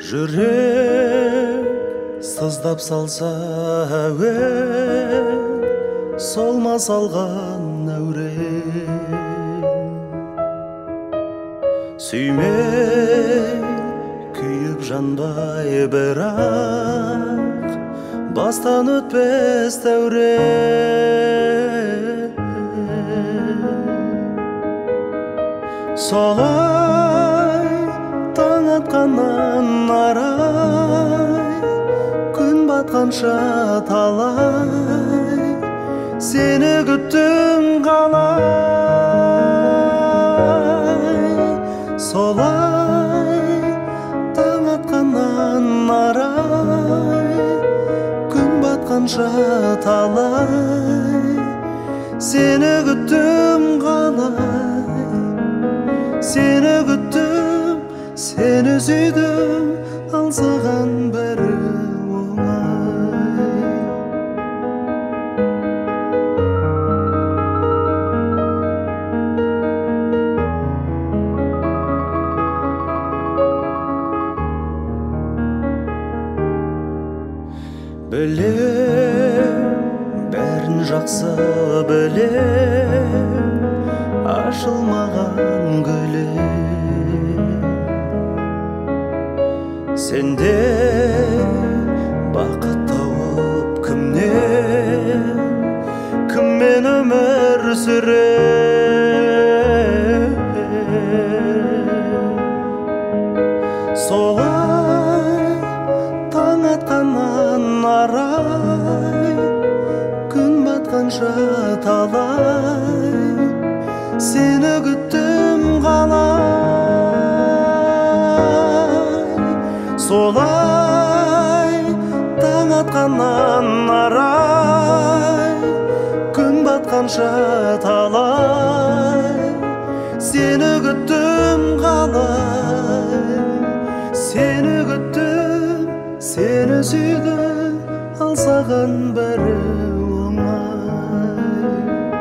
Жүрек сыздап салса әуен, солма салған әурен. Сүймей күйіп жанбай бірақ, бастан өтпес дәурен. Солай таң атқаннан арай, күн батқанша талай, сені күттім қалай. Солай таң атқаннан арай, күн батқанша талай, сені күттім қалай. Сені күттім, сені сүйдім, ал саған бәрі оңай. Білем, бәрін жақсы білем, ашылмаған гүлем. Сенде бақыт тауып кіммен өмір сүрем. Солай таң атқаннан арай, күн батқанша талай, сені күттім қалай. Солай таң атқаннан арай, күн батқанша талай, сені күттім қалай. Сені күттім, сені сүйдім, ал саған бәрі оңай.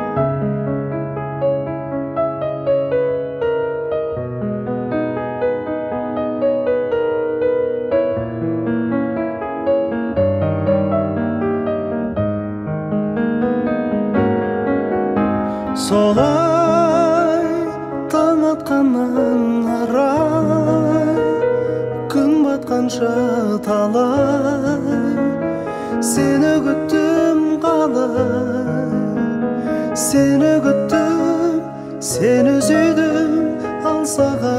Солай таң атқаннан арай, күн батқанша талай, сені күттім қалай. Сені күттім, сені сүйдім, ал саған